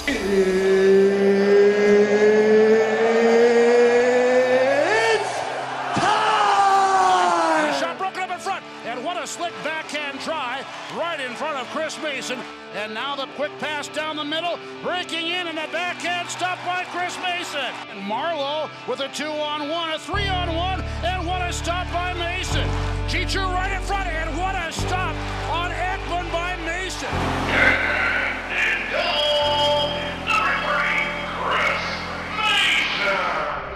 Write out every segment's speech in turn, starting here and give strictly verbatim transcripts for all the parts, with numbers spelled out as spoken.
It's time! Shot broken up in front, and what a slick backhand try right in front of Chris Mason. And now the quick pass down the middle, breaking in, and the backhand stopped by Chris Mason. And Marleau with a two-on-one, a three-on-one, and what a stop by Mason. Chichu right in front, and what a stop on Ekman by Mason. And goal, number three, Chris Mason.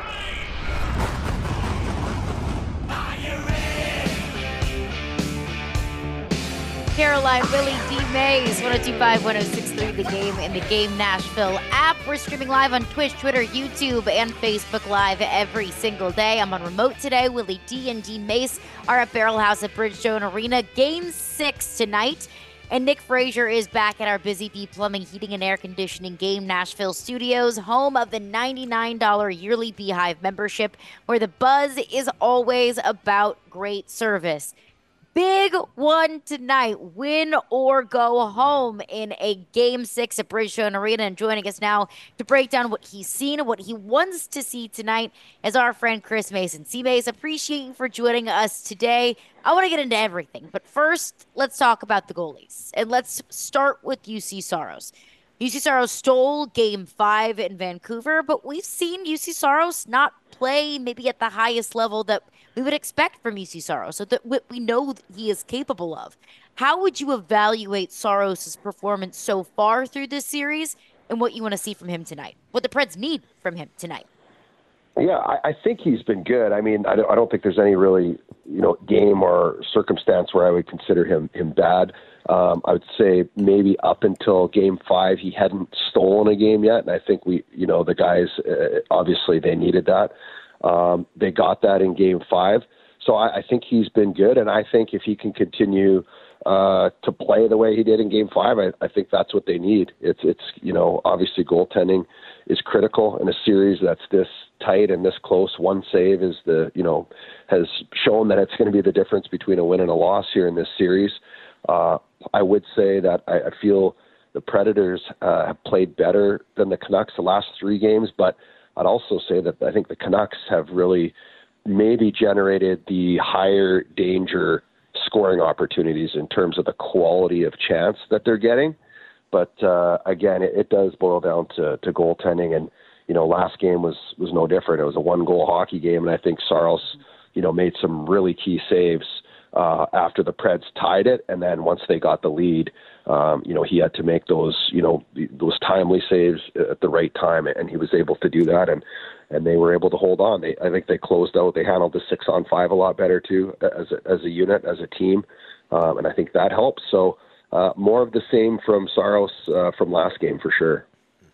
Caroline, Willie D. Mays, one oh two point five, one oh six point three, The Game in the Game Nashville app. We're streaming live on Twitch, Twitter, YouTube, and Facebook Live every single day. I'm on remote today. Willie D. and D. Mace are at Barrel House at Bridgestone Arena. Game six tonight. And Nick Frazier is back at our Busy Bee Plumbing, Heating, and Air Conditioning Game Nashville studios, home of the ninety-nine dollars yearly Beehive membership, where the buzz is always about great service. Big one tonight, win or go home in a game six at Bridgestone Arena. And joining us now to break down what he's seen and what he wants to see tonight is our friend Chris Mason. C-Mace, appreciate you for joining us today. I want to get into everything, but first, let's talk about the goalies. And let's start with U C Saros. U C Saros stole game five in Vancouver, but we've seen U C Saros not play maybe at the highest level that we would expect from U C Saros, so that what we know that he is capable of. How would you evaluate Saros' performance so far through this series and what you want to see from him tonight? What the Preds need from him tonight? Yeah, I, I think he's been good. I mean, I don't, I don't think there's any really, you know, game or circumstance where I would consider him him bad. Um, I would say maybe up until game five, he hadn't stolen a game yet. And I think we, you know, the guys, uh, obviously they needed that. Um, they got that in game five. So I, I think he's been good. And I think if he can continue uh, to play the way he did in game five, I, I think that's what they need. It's, it's, you know, obviously goaltending is critical in a series that's this tight and this close. One save is the, you know, has shown that it's going to be the difference between a win and a loss here in this series. Uh, I would say that I, I feel the Predators uh, have played better than the Canucks the last three games, but I'd also say that I think the Canucks have really maybe generated the higher danger scoring opportunities in terms of the quality of chance that they're getting. But uh, again, it, it does boil down to, to goaltending. And, you know, last game was, was no different. It was a one-goal hockey game, and I think Saros, you know, made some really key saves uh, after the Preds tied it. And then once they got the lead, um, you know, he had to make those, you know, those timely saves at the right time, and he was able to do that. And, and they were able to hold on. They, I think they closed out. They handled the six on five a lot better too, as a, as a unit, as a team. Um, and I think that helps. So uh, more of the same from Saros uh, from last game for sure.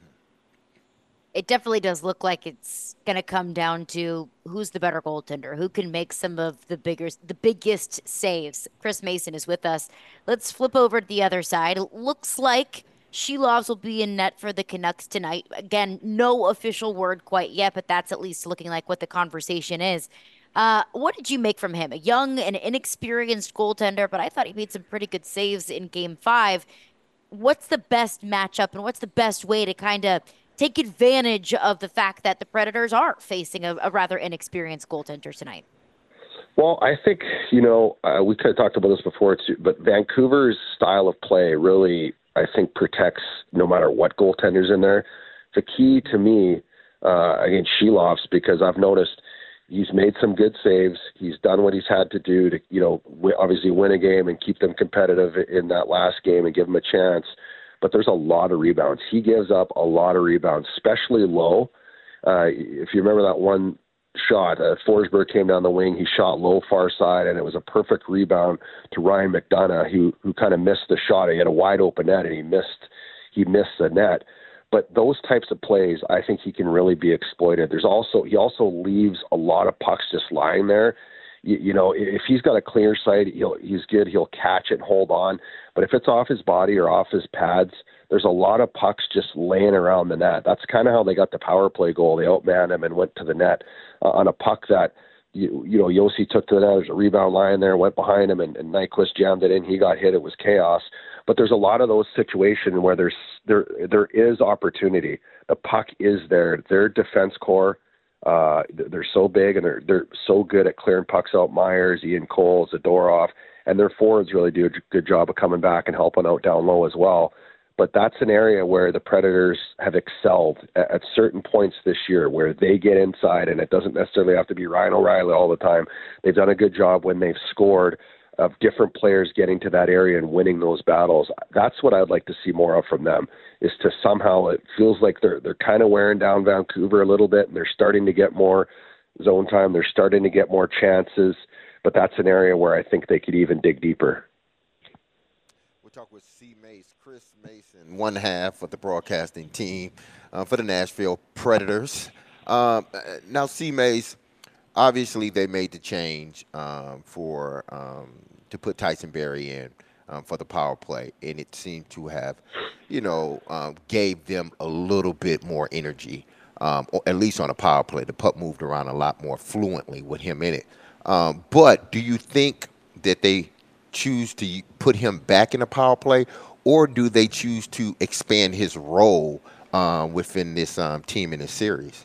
It definitely does look like it's going to come down to who's the better goaltender, who can make some of the bigger, the biggest saves. Chris Mason is with us. Let's flip over to the other side. It looks like Shelovs will be in net for the Canucks tonight. Again, no official word quite yet, but that's at least looking like what the conversation is. Uh, what did you make from him? A young and inexperienced goaltender, but I thought he made some pretty good saves in game five. What's the best matchup and what's the best way to kind of take advantage of the fact that the Predators are facing a, a rather inexperienced goaltender tonight? Well, I think, you know, uh, we kind of talked about this before too, but Vancouver's style of play really, I think, protects no matter what goaltender's in there. The key to me uh, against Shelovs, because I've noticed he's made some good saves. He's done what he's had to do to, you know, w- obviously win a game and keep them competitive in that last game and give them a chance. But there's a lot of rebounds. He gives up a lot of rebounds, especially low. Uh, if you remember that one shot, uh, Forsberg came down the wing. He shot low far side, and it was a perfect rebound to Ryan McDonough, who who kind of missed the shot. He had a wide open net, and he missed he missed the net. But those types of plays, I think he can really be exploited. There's also he also leaves a lot of pucks just lying there. You, you know, if he's got a clear sight, he'll he's good. He'll catch it, hold on. But if it's off his body or off his pads, there's a lot of pucks just laying around the net. That's kind of how they got the power play goal. They outmanned him and went to the net uh, on a puck that, you, you know, Yossi took to the net. There's a rebound line there, went behind him, and, and Nyquist jammed it in. He got hit. It was chaos. but there's a lot of those situations where there's there there is opportunity. The puck is there. Their defense core, uh, they're so big and they're they're so good at clearing pucks out. Myers, Ian Cole, Zadorov, and their forwards really do a good job of coming back and helping out down low as well. But that's an area where the Predators have excelled at, at certain points this year, where they get inside, and it doesn't necessarily have to be Ryan O'Reilly all the time. They've done a good job when they've scored of different players getting to that area and winning those battles. That's what I'd like to see more of from them, is to somehow, it feels like they're they're kind of wearing down Vancouver a little bit, and they're starting to get more zone time. They're starting to get more chances, but that's an area where I think they could even dig deeper. We'll talk with C. Mace, Chris Mason, one half of the broadcasting team uh, for the Nashville Predators. Um, now, C. Mace, obviously they made the change um, for um, to put Tyson Barrie in um, for the power play, and it seemed to have, you know, um, gave them a little bit more energy, um, or at least on a power play. The puck moved around a lot more fluently with him in it. Um, but do you think that they choose to put him back in the power play, or do they choose to expand his role uh, within this um, team in this series?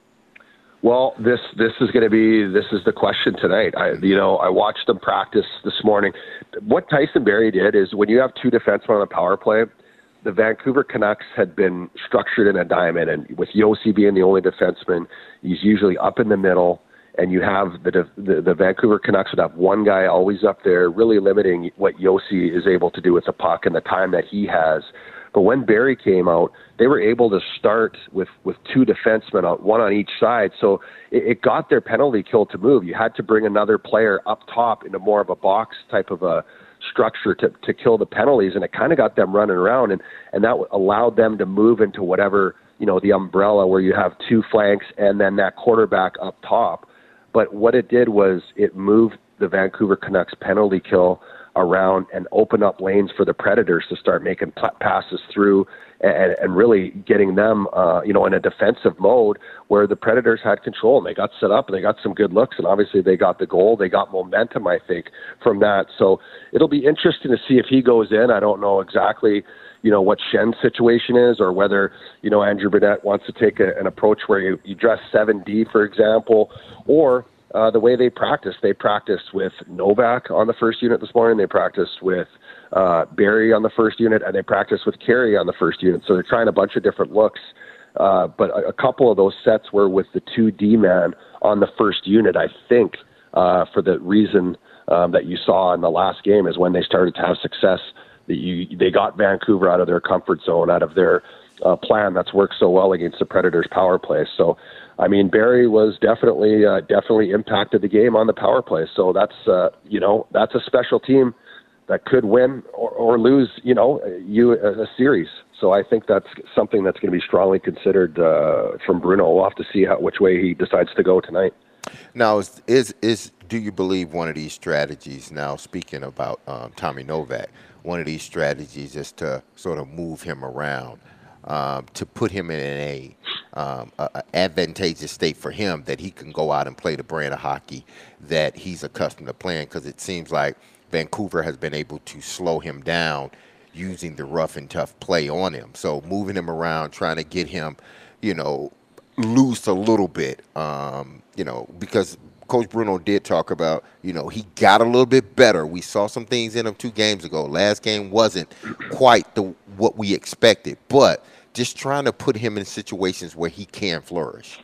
Well, this this is going to be this is the question tonight. I you know I watched them practice this morning. What Tyson Barrie did is, when you have two defensemen on a power play, the Vancouver Canucks had been structured in a diamond, and with Yossi being the only defenseman, he's usually up in the middle. And you have the, the the Vancouver Canucks would have one guy always up there, really limiting what Yossi is able to do with the puck and the time that he has. But when Barrie came out, they were able to start with, with two defensemen, one on each side. So it, it got their penalty kill to move. You had to bring another player up top into more of a box type of a structure to, to kill the penalties, and it kind of got them running around, and, and that allowed them to move into whatever, you know, the umbrella where you have two flanks and then that quarterback up top. But what it did was it moved the Vancouver Canucks penalty kill around and opened up lanes for the Predators to start making p- passes through and, and really getting them, uh, you know, in a defensive mode where the Predators had control, and they got set up and they got some good looks, and obviously they got the goal. They got momentum, I think, from that. So it'll be interesting to see if he goes in. I don't know exactly, you know, what Schen's situation is, or whether, you know, Andrew Burnett wants to take a, an approach where you, you dress seven D, for example, or uh, the way they practice. They practiced with Novak on the first unit this morning. They practiced with uh, Barrie on the first unit, and they practiced with Carey on the first unit. So they're trying a bunch of different looks. Uh, but a, a couple of those sets were with the two D-man on the first unit, I think, uh, for the reason um, that you saw in the last game is when they started to have success. That you, they got Vancouver out of their comfort zone, out of their uh, plan that's worked so well against the Predators' power play. So, I mean, Barrie was definitely uh, definitely impacted the game on the power play. So that's uh, you know that's a special team that could win or, or lose, you know, you a series. So I think that's something that's going to be strongly considered uh, from Bruno. We'll have to see how, which way he decides to go tonight. Now, is is, is do you believe one of these strategies? Now, speaking about um, Tommy Novak. One of these strategies is to sort of move him around, um, to put him in a, um, a, a advantageous state for him, that he can go out and play the brand of hockey that he's accustomed to playing, because it seems like Vancouver has been able to slow him down using the rough and tough play on him. So moving him around, trying to get him, you know, loose a little bit, um, you know, because Coach Bruno did talk about, you know, he got a little bit better. We saw some things in him two games ago. Last game wasn't quite the what we expected, but just trying to put him in situations where he can flourish.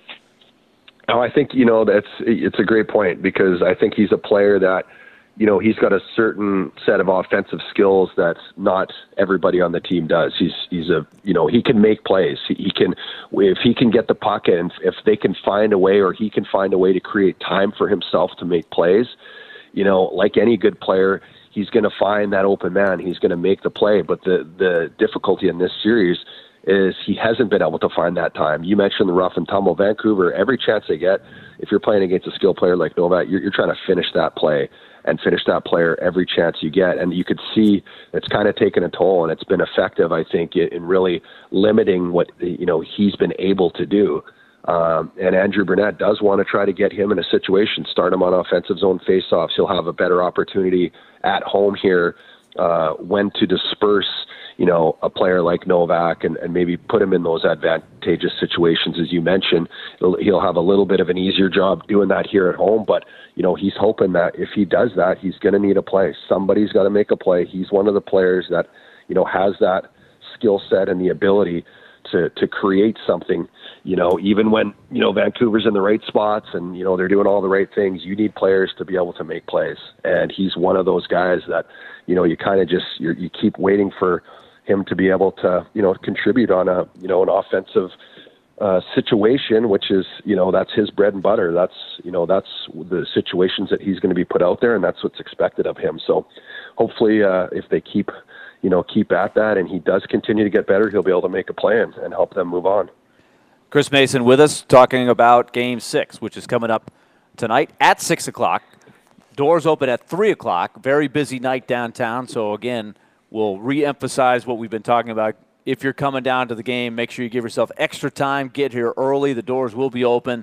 Oh, I think, you know, that's it's a great point, because I think he's a player that, you know, he's got a certain set of offensive skills that not everybody on the team does. He's he's a you know he can make plays. He, he can if he can get the puck and if they can find a way, or he can find a way to create time for himself to make plays. You know, like any good player, he's going to find that open man. He's going to make the play. But the the difficulty in this series is he hasn't been able to find that time. You mentioned the rough and tumble. Vancouver, every chance they get, if you're playing against a skilled player like Novak, you're, you're trying to finish that play. And finish that player every chance you get. And you could see it's kind of taken a toll, and it's been effective, I think, in really limiting what, you know, he's been able to do. Um, and Andrew Burnett does want to try to get him in a situation, start him on offensive zone faceoffs. He'll have a better opportunity at home here uh, when to disperse, you know, a player like Novak and, and maybe put him in those advantageous situations, as you mentioned. He'll, he'll have a little bit of an easier job doing that here at home, but, you know, he's hoping that if he does that, he's going to need a play. Somebody's got to make a play. He's one of the players that, you know, has that skill set and the ability to, to create something, you know, even when, you know, Vancouver's in the right spots and, you know, they're doing all the right things, you need players to be able to make plays. And he's one of those guys that, you know, you kind of just, you're, you keep waiting for him to be able to, you know, contribute on a, you know, an offensive uh, situation, which is, you know, that's his bread and butter. That's, you know, that's the situations that he's going to be put out there, and that's what's expected of him. So hopefully uh, if they keep, you know, keep at that and he does continue to get better, he'll be able to make a play and, and help them move on. Chris Mason with us talking about Game six, which is coming up tonight at six o'clock. Doors open at three o'clock. Very busy night downtown. So, again, we'll re-emphasize what we've been talking about. If you're coming down to the game, make sure you give yourself extra time. Get here early. The doors will be open.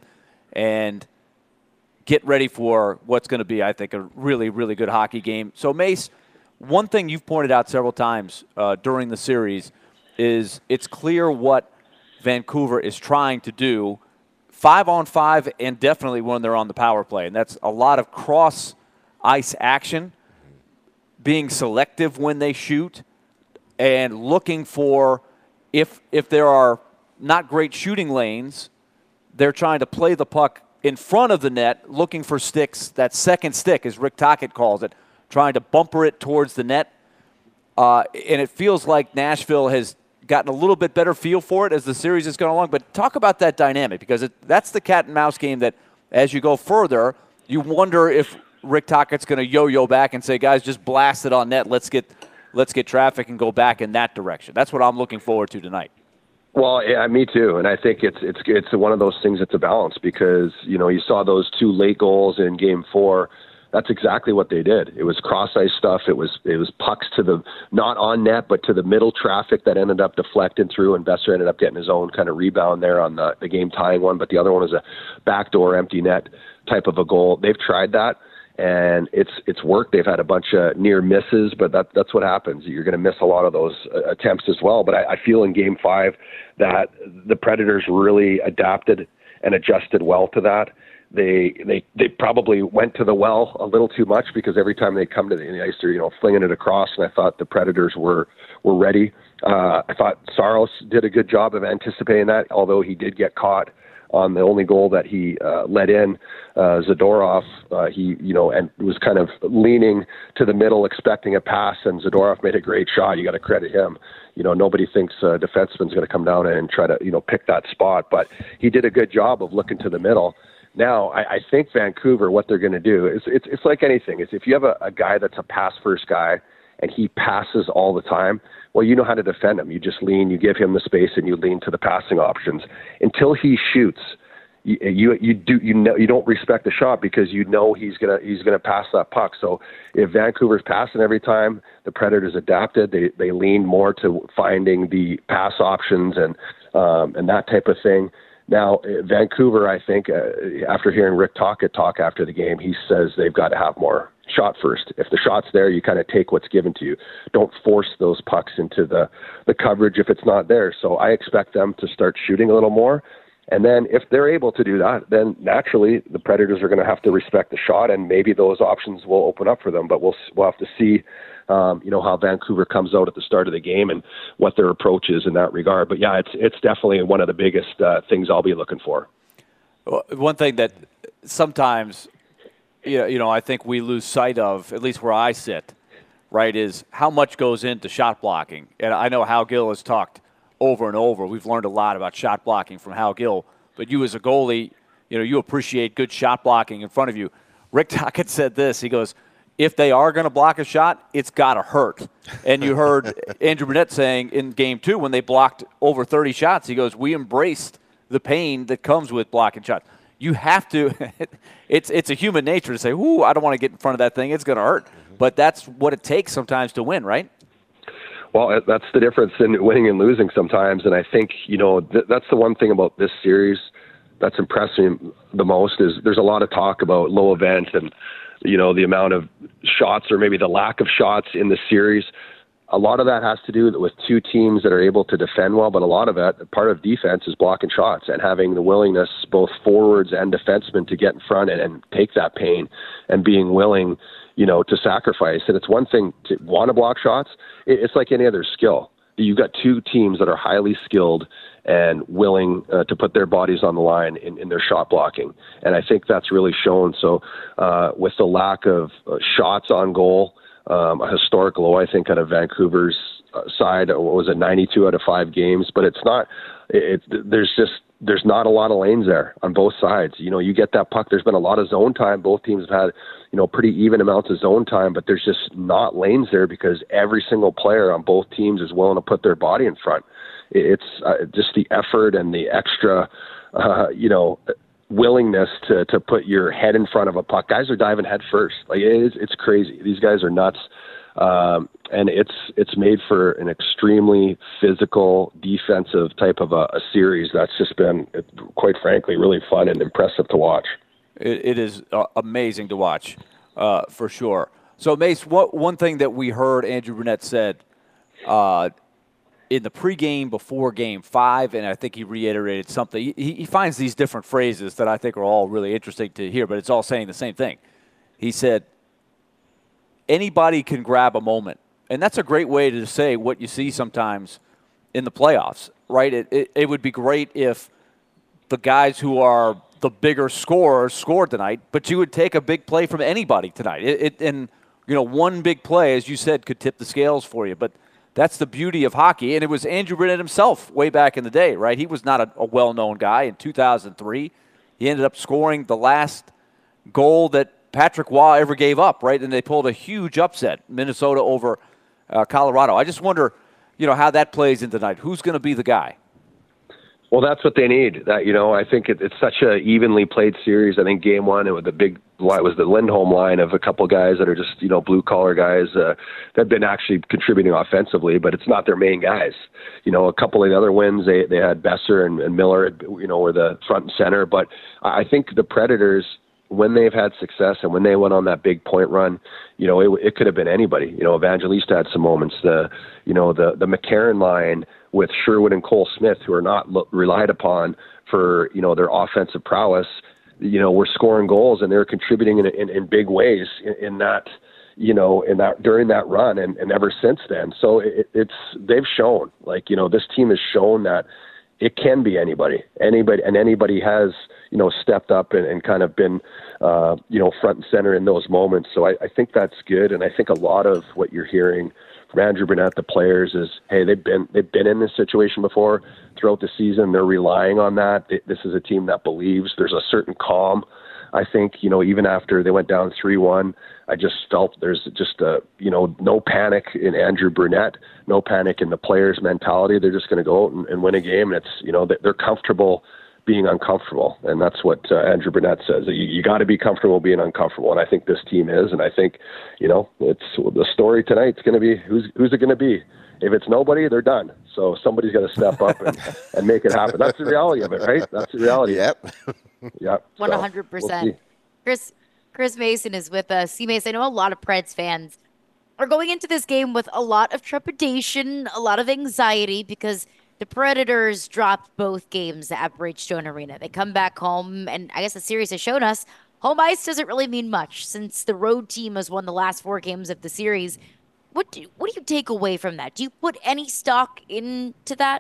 And get ready for what's going to be, I think, a really, really good hockey game. So, Mace, one thing you've pointed out several times uh, during the series is it's clear what Vancouver is trying to do five on five and definitely when they're on the power play. And that's a lot of cross-ice action, being selective when they shoot, and looking for if if there are not great shooting lanes, they're trying to play the puck in front of the net, looking for sticks, that second stick, as Rick Tocchet calls it, trying to bumper it towards the net. Uh, and it feels like Nashville has gotten a little bit better feel for it as the series has gone along. But talk about that dynamic, because it, that's the cat and mouse game that as you go further, you wonder if Rick Tocchet's going to yo-yo back and say, guys, just blast it on net. Let's get let's get traffic and go back in that direction. That's what I'm looking forward to tonight. Well, yeah, me too. And I think it's it's it's one of those things that's a balance, because, you know, you saw those two late goals in Game Four. That's exactly what they did. It was cross-ice stuff. It was it was pucks to the, not on net, but to the middle traffic that ended up deflecting through, and Besser ended up getting his own kind of rebound there on the, the game-tying one. But the other one was a backdoor empty net type of a goal. They've tried that, and it's it's worked. They've had a bunch of near misses, but that that's what happens. You're going to miss a lot of those uh, attempts as well. But I, I feel in Game Five that the Predators really adapted and adjusted well to that. They they they probably went to the well a little too much, because every time they come to the ice, they're, you know, flinging it across. And I thought the Predators were were ready. Uh, I thought Saros did a good job of anticipating that, although he did get caught on the only goal that he uh, let in. Uh, Zadorov, uh, he you know, and was kind of leaning to the middle, expecting a pass, and Zadorov made a great shot. You got to credit him. You know, nobody thinks a defenseman's going to come down and try to, you know, pick that spot, but he did a good job of looking to the middle. Now, I, I think Vancouver, what they're going to do is it's it's like anything. Is if you have a, a guy that's a pass-first guy and he passes all the time, well, you know how to defend him. You just lean, you give him the space, and you lean to the passing options until he shoots. You you, you do you know you don't respect the shot, because you know he's gonna he's gonna pass that puck. So if Vancouver's passing every time, the Predators adapted. They they leaned more to finding the pass options and um, and that type of thing. Now, Vancouver, I think, uh, after hearing Rick Tocchet talk after the game, he says they've got to have more shot first. If the shot's there, you kind of take what's given to you. Don't force those pucks into the, the coverage if it's not there. So I expect them to start shooting a little more. And then if they're able to do that, then naturally the Predators are going to have to respect the shot, and maybe those options will open up for them. But we'll we'll have to see, um, you know, how Vancouver comes out at the start of the game and what their approach is in that regard. But yeah, it's it's definitely one of the biggest uh, things I'll be looking for. One thing that sometimes, you know, you know, I think we lose sight of, at least where I sit, right, is how much goes into shot blocking. And I know Hal Gill has talked over and over. We've learned a lot about shot blocking from Hal Gill. But you as a goalie, you know, you appreciate good shot blocking in front of you. Rick Tocchet said this. He goes, if they are going to block a shot, it's got to hurt. And you heard Andrew Brunette saying in Game two when they blocked over thirty shots, he goes, we embraced the pain that comes with blocking shots. You have to – it's it's a human nature to say, ooh, I don't want to get in front of that thing. It's going to hurt. But that's what it takes sometimes to win, right? Well, that's the difference in winning and losing sometimes. And I think, you know, th- that's the one thing about this series that's impressed me the most is there's a lot of talk about low event and, you know, the amount of shots or maybe the lack of shots in the series. A lot of that has to do with two teams that are able to defend well, but a lot of it, part of defense is blocking shots and having the willingness, both forwards and defensemen, to get in front and, and take that pain and being willing, you know, to sacrifice. And it's one thing to want to block shots. It's like any other skill. You've got two teams that are highly skilled and willing uh, to put their bodies on the line in, in their shot blocking. And I think that's really shown. So uh, with the lack of uh, shots on goal, Um, a historic low, I think, out of Vancouver's uh, side. What was it, ninety-two out of five games? But it's not. It, it, there's just there's not a lot of lanes there on both sides. You know, you get that puck. There's been a lot of zone time. Both teams have had, you know, pretty even amounts of zone time, but there's just not lanes there because every single player on both teams is willing to put their body in front. It, it's uh, just the effort and the extra, uh, you know. willingness to to put your head in front of a puck. Guys are diving head first. Like it is, it's crazy. These guys are nuts, um, and it's it's made for an extremely physical, defensive type of a, a series. That's just been, quite frankly, really fun and impressive to watch. It, it is uh, amazing to watch, uh, for sure. So, Mace, what one thing that we heard Andrew Brunette said Uh, in the pregame before Game Five, and I think he reiterated something. He, he finds these different phrases that I think are all really interesting to hear, but it's all saying the same thing. He said, anybody can grab a moment. And that's a great way to say what you see sometimes in the playoffs, right? It, it, it would be great if the guys who are the bigger scorers scored tonight, but you would take a big play from anybody tonight. It, it, and, you know, one big play, as you said, could tip the scales for you. But that's the beauty of hockey. And it was Andrew Brunette himself way back in the day, right? He was not a, a well-known guy. In two thousand three, he ended up scoring the last goal that Patrick Waugh ever gave up, right? And they pulled a huge upset, Minnesota over uh, Colorado. I just wonder, you know, how that plays in tonight. Who's going to be the guy? Well, that's what they need. That, you know, I think it, it's such a evenly played series. I think game one, it was the big, it was the Lindholm line of a couple guys that are just, you know, blue collar guys uh, that have been actually contributing offensively, but it's not their main guys. You know, a couple of the other wins, they they had Besser and, and Miller, you know, were the front and center. But I think the Predators, when they've had success and when they went on that big point run, you know, it, it could have been anybody. You know, Evangelista had some moments. The, you know, the the McCarron line with Sherwood and Cole Smith, who are not lo- relied upon for, you know, their offensive prowess, you know, were scoring goals and they're contributing in, in, in big ways in, in that, you know, in that during that run and, and ever since then. So it, it's they've shown, like, you know, this team has shown that it can be anybody, anybody, and anybody has, you know, stepped up and, and kind of been, uh, you know, front and center in those moments. So I, I think that's good. And I think a lot of what you're hearing from Andrew Brunette, the players, is, hey, they've been they've been in this situation before throughout the season. They're relying on that. This is a team that believes. There's a certain calm. I think, you know, even after they went down three one, I just felt there's just a, you know, no panic in Andrew Brunette, no panic in the players' mentality. They're just going to go out and, and win a game. And it's, you know, they're comfortable being uncomfortable. And that's what uh, Andrew Brunette says. You, you got to be comfortable being uncomfortable. And I think this team is. And I think, you know, it's the story tonight's going to be, who's who's it going to be? If it's nobody, they're done. So somebody's got to step up and, and make it happen. That's the reality of it, right? That's the reality. Yep. Yep. one hundred percent. We'll Chris Chris Mason is with us. See, Mason, I know a lot of Preds fans are going into this game with a lot of trepidation, a lot of anxiety, because the Predators dropped both games at Bridgestone Arena. They come back home, and I guess the series has shown us home ice doesn't really mean much since the road team has won the last four games of the series. What do, what do you take away from that? Do you put any stock into that?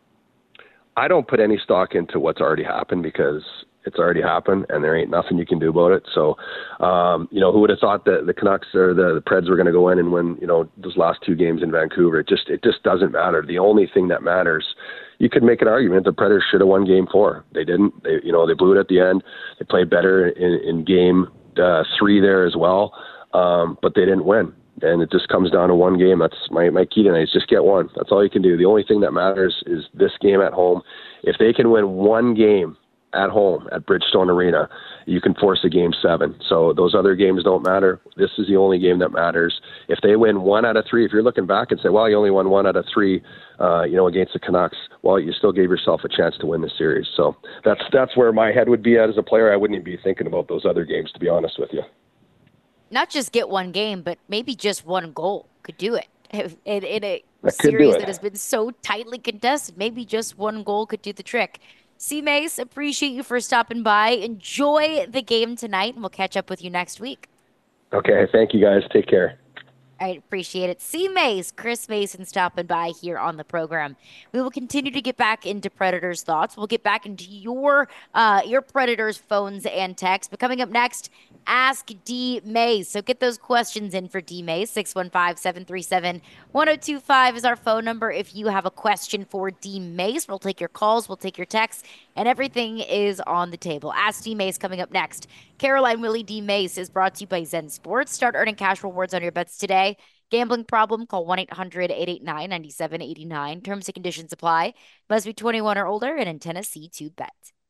I don't put any stock into what's already happened because it's already happened and there ain't nothing you can do about it. So, um, you know, who would have thought that the Canucks or the, the Preds were going to go in and win, you know, those last two games in Vancouver? It just, it just doesn't matter. The only thing that matters, you could make an argument the Predators should have won game four. They didn't. They, you know, they blew it at the end. They played better in, in game uh, three there as well, um, but they didn't win. And it just comes down to one game. That's my, my key tonight is just get one. That's all you can do. The only thing that matters is this game at home. If they can win one game at home at Bridgestone Arena, you can force a game seven. So those other games don't matter. This is the only game that matters. If they win one out of three, if you're looking back and say, well, you only won one out of three, uh, you know, against the Canucks, well, you still gave yourself a chance to win the series. So that's, that's where my head would be at as a player. I wouldn't even be thinking about those other games, to be honest with you. not just get one game, but maybe just one goal could do it. In, in a That could do series it. that has been so tightly contested, maybe just one goal could do the trick. C. Mace, appreciate you for stopping by. Enjoy the game tonight, and we'll catch up with you next week. Okay, thank you guys. Take care. I appreciate it. C. Mace, Chris Mason stopping by here on the program. We will continue to get back into Predators thoughts. We'll get back into your uh, your Predators phones and texts. But coming up next, Ask D. Mace. So get those questions in for D. Mace. six one five, seven three seven, one oh two five is our phone number. If you have a question for D. Mace, we'll take your calls, we'll take your texts, and everything is on the table. Ask D. Mace coming up next. Caroline Willie D. Mace is brought to you by Zen Sports. Start earning cash rewards on your bets today. Gambling problem? Call one eight hundred, eight eight nine, nine seven eight nine. Terms and conditions apply. Must be twenty-one or older and in Tennessee to bet.